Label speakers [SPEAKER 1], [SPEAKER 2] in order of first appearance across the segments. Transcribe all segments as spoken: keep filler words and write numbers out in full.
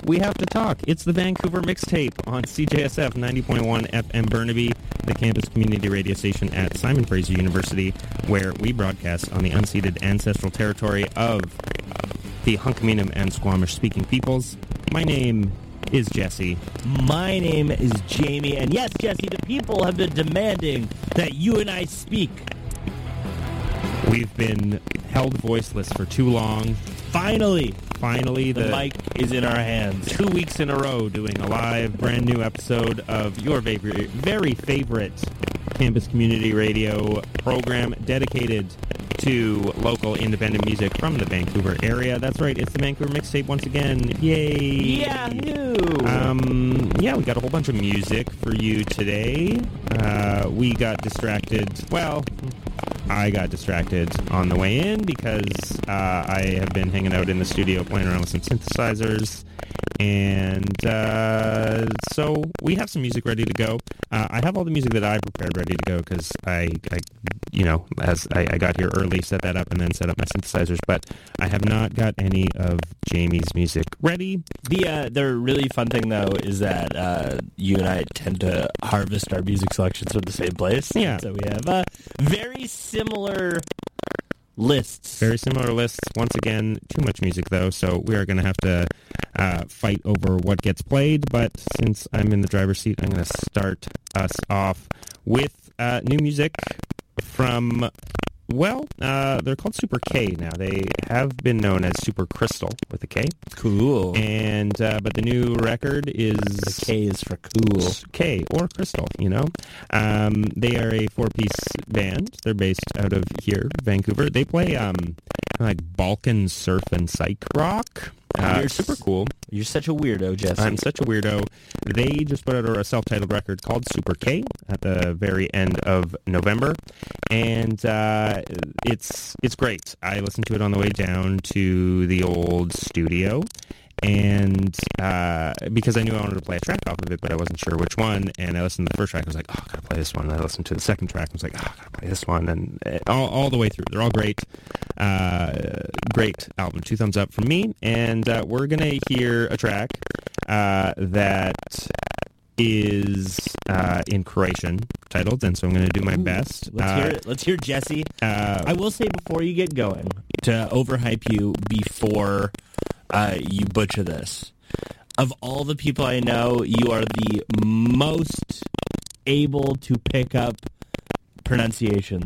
[SPEAKER 1] we have to talk. It's the Vancouver Mixtape on C J S F ninety point one F M Burnaby, the campus community radio station at Simon Fraser University, where we broadcast on the unceded ancestral territory of the Hunkaminam and Squamish-speaking peoples. My name is Jesse.
[SPEAKER 2] My name is Jamie, and yes, Jesse, the people have been demanding that you and I speak.
[SPEAKER 1] We've been held voiceless for too long.
[SPEAKER 2] Finally,
[SPEAKER 1] Finally,
[SPEAKER 2] the,
[SPEAKER 1] the
[SPEAKER 2] mic is in our hands.
[SPEAKER 1] Two weeks in a row doing a live, brand new episode of your favorite, very favorite campus community radio program dedicated to local independent music from the Vancouver area. That's right, it's the Vancouver Mixtape once again. Yay!
[SPEAKER 2] Yahoo!
[SPEAKER 1] Um, yeah, we got a whole bunch of music for you today. Uh, we got distracted. Well, I got distracted on the way in because uh, I have been hanging out in the studio playing around with some synthesizers. And uh, so we have some music ready to go. Uh, I have all the music that I prepared ready to go because I, I, you know, as I, I got here early, set that up, and then set up my synthesizers. But I have not got any of Jamie's music ready.
[SPEAKER 2] The uh, the really fun thing, though, is that uh, you and I tend to harvest our music selections from the same place.
[SPEAKER 1] Yeah.
[SPEAKER 2] So we have uh, very similar lists.
[SPEAKER 1] Very similar lists. Once again, too much music, though, so we are going to have to uh, fight over what gets played. But since I'm in the driver's seat, I'm going to start us off with uh, new music from, well, uh, they're called Super K now. They have been known as Super Crystal with a K.
[SPEAKER 2] Cool.
[SPEAKER 1] And, uh, but the new record is...
[SPEAKER 2] The K is for cool.
[SPEAKER 1] K, or Crystal, you know. Um, they are a four-piece band. They're based out of here, Vancouver. They play um, like Balkan surf and psych rock. Uh,
[SPEAKER 2] You're
[SPEAKER 1] super cool.
[SPEAKER 2] You're such a weirdo, Jesse.
[SPEAKER 1] I'm such a weirdo. They just put out a self-titled record called Super K at the very end of November, and uh, it's it's great. I listened to it on the way down to the old studio, and uh, because I knew I wanted to play a track off of it, but I wasn't sure which one, and I listened to the first track, I was like, oh, I gotta play this one, and I listened to the second track, I was like, oh, I gotta play this one, and all, all the way through. They're all great. Uh, great album. Two thumbs up from me, and uh, we're gonna hear a track uh, that is uh, in Croatian titled, and so I'm going to do my
[SPEAKER 2] Ooh,
[SPEAKER 1] best.
[SPEAKER 2] Let's
[SPEAKER 1] uh,
[SPEAKER 2] hear it. Let's hear Jesse.
[SPEAKER 1] Uh,
[SPEAKER 2] I will say before you get going, to overhype you before uh, you butcher this, of all the people I know, you are the most able to pick up pronunciations.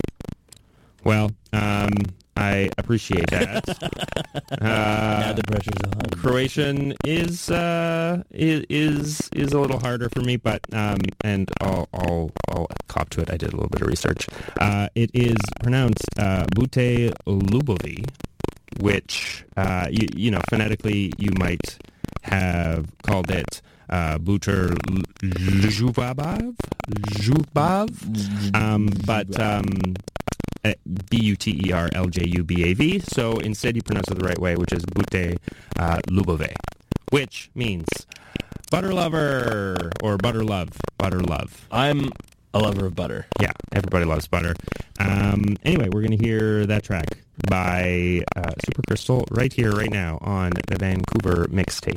[SPEAKER 1] Well, um, I appreciate that. uh,
[SPEAKER 2] now the pressure's on.
[SPEAKER 1] Croatian is uh, is is is a little harder for me, but um, and I'll, I'll I'll cop to it. I did a little bit of research. Uh, it is pronounced uh, Bute Lubovi, which uh, you you know phonetically you might have called it uh, Buter Ljubav, Ljubav, um, but um, B U T E R L J U B A V. So instead, you pronounce it the right way, which is Bute uh, Lubove, which means butter lover or butter love, butter love.
[SPEAKER 2] I'm a lover of butter.
[SPEAKER 1] Yeah, everybody loves butter. Um, anyway, we're going to hear that track by uh, Super Crystal right here, right now on the Vancouver Mixtape.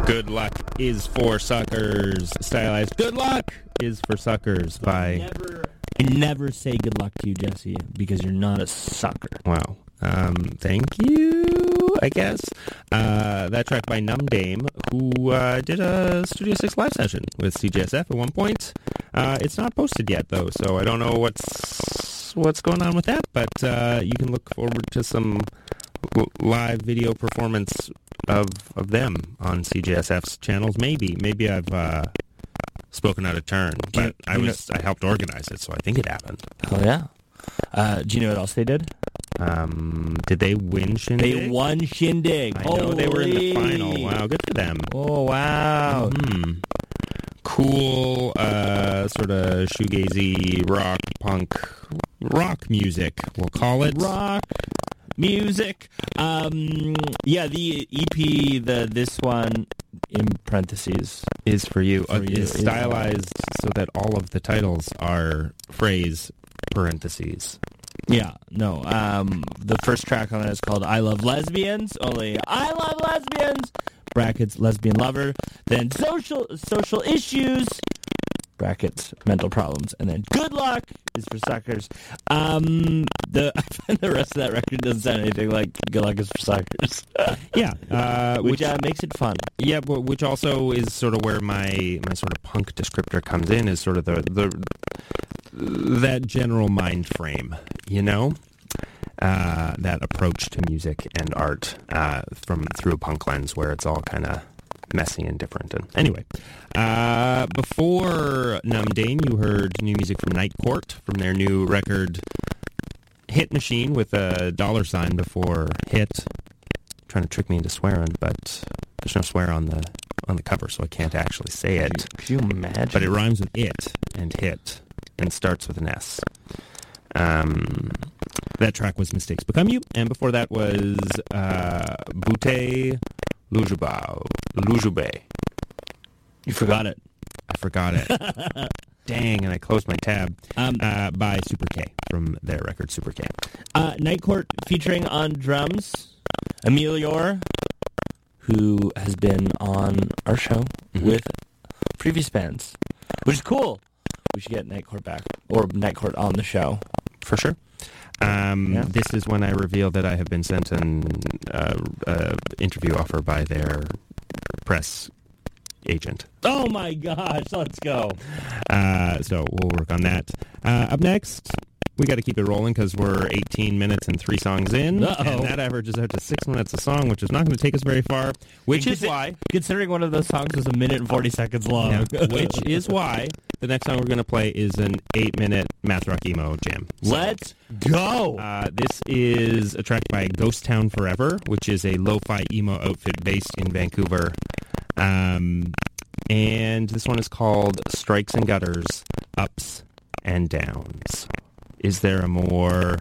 [SPEAKER 1] Good Luck is for Suckers. Stylized Good Luck is for Suckers by...
[SPEAKER 2] Never, I never say good luck to you, Jesse, because you're not a sucker.
[SPEAKER 1] Wow. Um, thank you, I guess. Uh, that track by Numb Dame, who uh, did a Studio six live session with C J S F at one point. Uh, it's not posted yet, though, so I don't know what's what's going on with that, but uh, you can look forward to some l- live video performance of of them on C J S F's channels. Maybe. Maybe I've uh, spoken out of turn, but
[SPEAKER 2] you,
[SPEAKER 1] I
[SPEAKER 2] you
[SPEAKER 1] was I helped organize it, so I think it happened.
[SPEAKER 2] Oh, yeah. Uh, do you know what else they did?
[SPEAKER 1] Um, did they win Shindig?
[SPEAKER 2] They won Shindig.
[SPEAKER 1] I know they were in the
[SPEAKER 2] Holy.
[SPEAKER 1] final. Wow, good for them.
[SPEAKER 2] Oh, wow.
[SPEAKER 1] Hmm. Cool, uh, sort of shoegazy rock, punk, rock music, we'll call it.
[SPEAKER 2] Rock music. Um, yeah, the E P, the this one, in parentheses.
[SPEAKER 1] Is for you.
[SPEAKER 2] For
[SPEAKER 1] uh,
[SPEAKER 2] you,
[SPEAKER 1] is
[SPEAKER 2] is-
[SPEAKER 1] stylized so that all of the titles are phrase parentheses.
[SPEAKER 2] Yeah, no. Um, the first track on it is called I Love Lesbians, only I Love Lesbians, brackets, lesbian lover, then social social issues, brackets, mental problems, and then Good Luck is for suckers. Um, the, I find the rest of that record doesn't sound anything like Good Luck is for suckers,
[SPEAKER 1] Yeah, uh,
[SPEAKER 2] which
[SPEAKER 1] which
[SPEAKER 2] uh, makes it fun.
[SPEAKER 1] yeah, but which also is sort of where my my sort of punk descriptor comes in, is sort of the the that general mind frame, you know, uh, that approach to music and art uh, from through a punk lens, where it's all kind of messy and different. And anyway, uh, before Numb Dame, you heard new music from Night Court from their new record Hit Machine, with a dollar sign before hit. Trying to trick me into swearing, but there's no swear on the on the cover, so I can't actually say it.
[SPEAKER 2] Could you imagine?
[SPEAKER 1] But it rhymes with it and hit and starts with an S. Um, that track was Mistakes Become You, and before that was uh, Butte Lujubao. Lujube.
[SPEAKER 2] You forgot it.
[SPEAKER 1] I forgot it. Dang, and I closed my tab.
[SPEAKER 2] Um,
[SPEAKER 1] Uh, by Super K from their record Super K.
[SPEAKER 2] Uh, Night Court featuring on drums Emilior, who has been on our show
[SPEAKER 1] Mhm.
[SPEAKER 2] with previous bands, which is cool. We should get Night Court back, or Night Court on the show.
[SPEAKER 1] For sure. Um,
[SPEAKER 2] Yeah.
[SPEAKER 1] This is when I reveal that I have been sent an uh, uh, interview offer by their press agent.
[SPEAKER 2] Oh my gosh, let's go.
[SPEAKER 1] Uh, so we'll work on that. Uh, up next, we got to keep it rolling because we're eighteen minutes and three songs in.
[SPEAKER 2] Uh-oh.
[SPEAKER 1] And that averages out to six minutes a song, which is not going to take us very far, which is
[SPEAKER 2] Consi-
[SPEAKER 1] why...
[SPEAKER 2] Considering one of those songs was a minute and forty seconds long.
[SPEAKER 1] Yeah, which is why the next song we're going to play is an eight-minute math rock emo jam. So,
[SPEAKER 2] Let's go.
[SPEAKER 1] Uh, this is a track by Ghost Town Forever, which is a lo-fi emo outfit based in Vancouver. Um, and this one is called Strikes and Gutters, Ups and Downs. Is there a more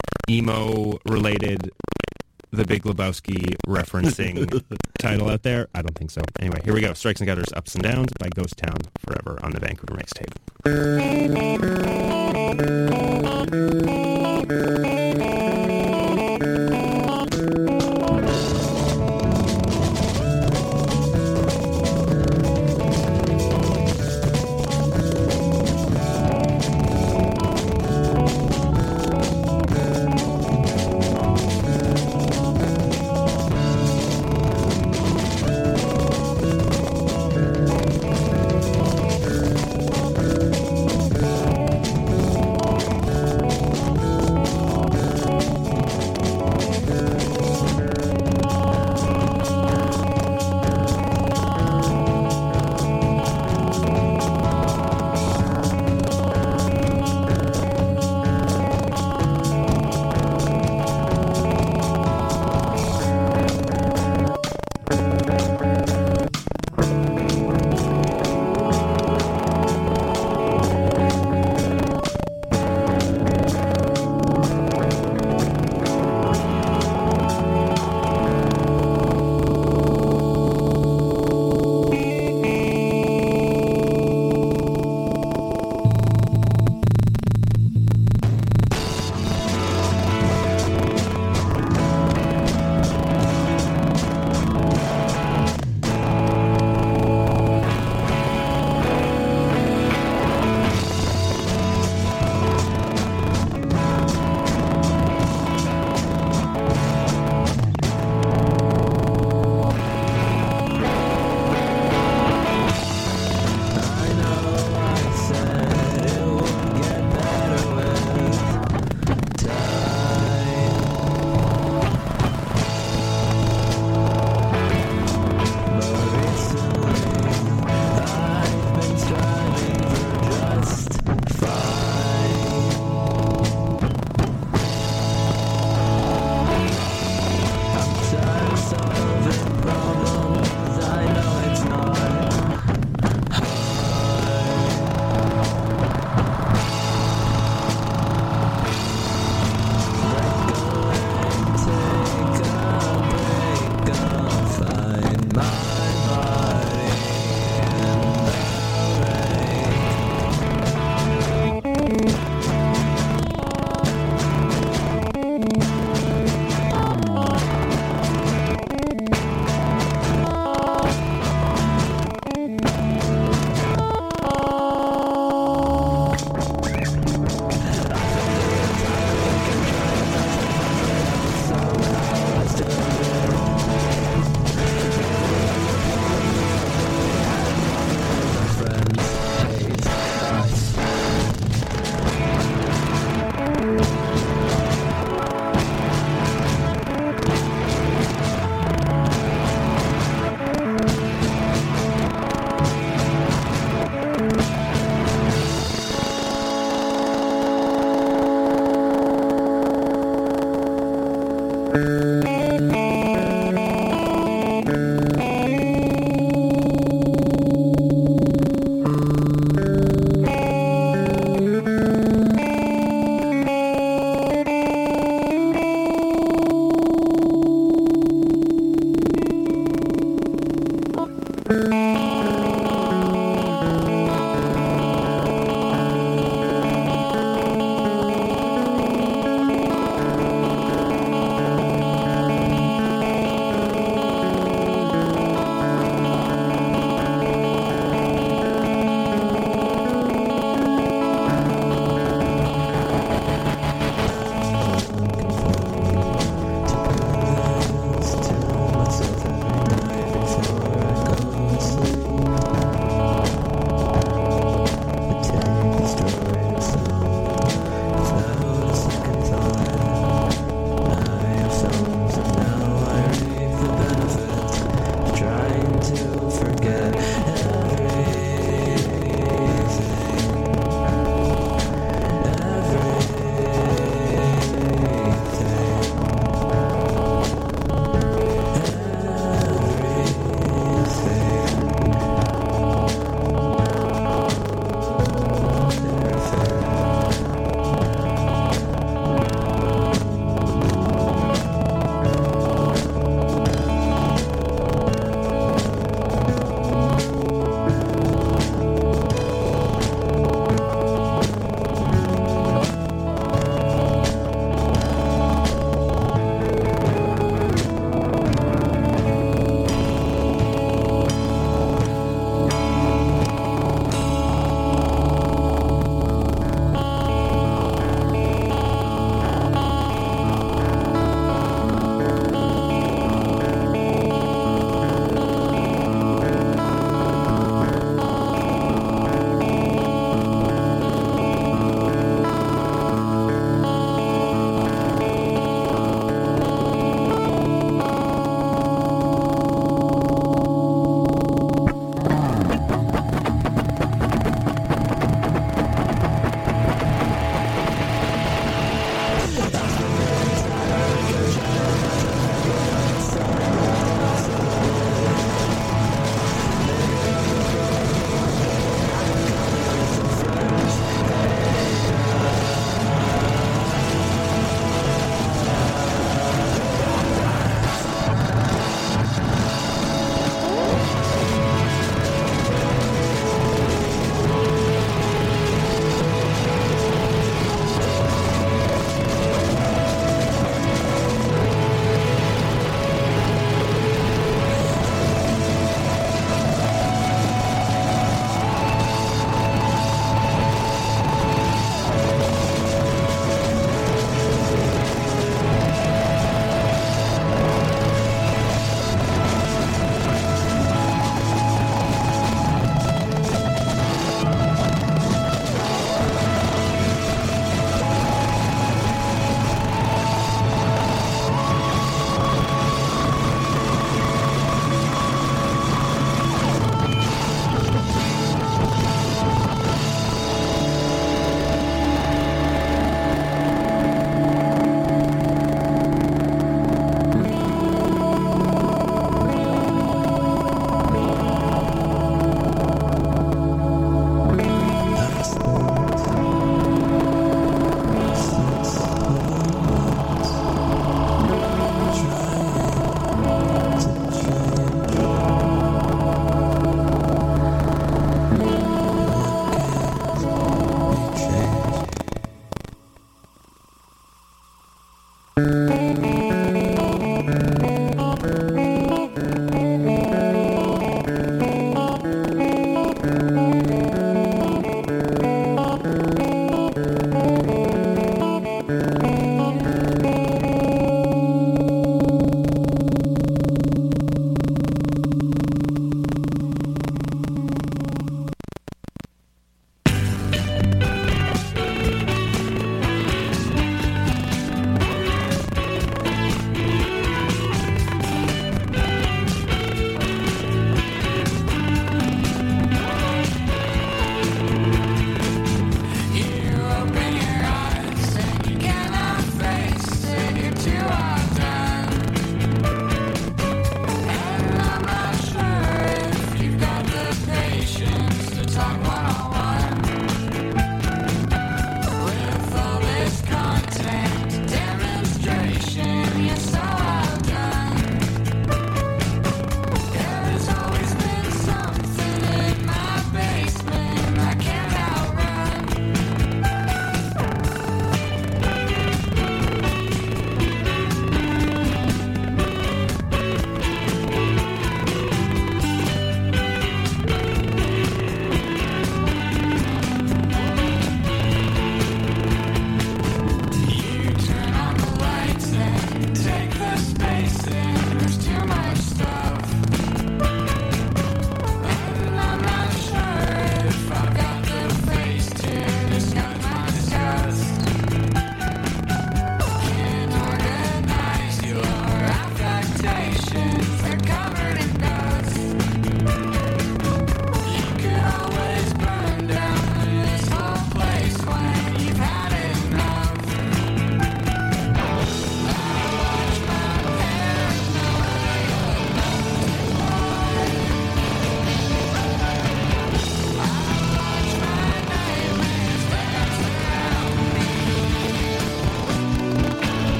[SPEAKER 1] emo-related The Big Lebowski referencing title out there? I don't think so. Anyway, here we go. Strikes and Gutters, Ups and Downs by Ghost Town Forever on the Vancouver Mixtape.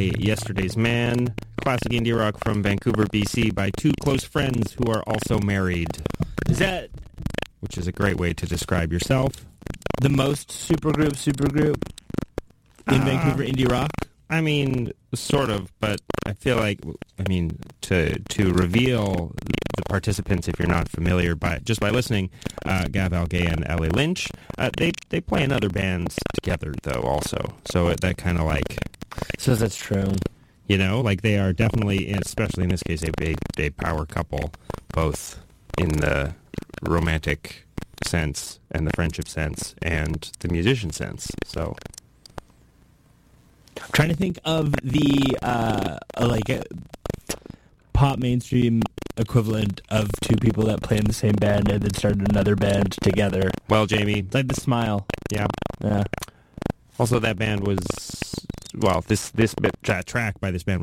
[SPEAKER 1] by Yesterday's Man, classic indie rock from Vancouver, B C, by two close friends who are also married.
[SPEAKER 2] Is that
[SPEAKER 1] which is a great way to describe yourself?
[SPEAKER 2] The most supergroup supergroup in
[SPEAKER 1] uh,
[SPEAKER 2] Vancouver indie rock?
[SPEAKER 1] I mean, sort of, but I feel like, I mean, to to reveal the participants, if you're not familiar, by just by listening, uh, Gav Algay and Ellie Lynch, uh, they they play in other bands together, though, also. So it, that kind of like...
[SPEAKER 2] So that's true.
[SPEAKER 1] You know, like they are definitely, especially in this case, a big, a power couple, both in the romantic sense and the friendship sense and the musician sense, so...
[SPEAKER 2] I'm trying to think of the uh, like uh, pop mainstream equivalent of two people that play in the same band and then started another band together.
[SPEAKER 1] Well, Jamie,
[SPEAKER 2] It's like The Smile.
[SPEAKER 1] yeah.
[SPEAKER 2] Yeah.
[SPEAKER 1] Also, that band was well. This this bit, tra- track by this band was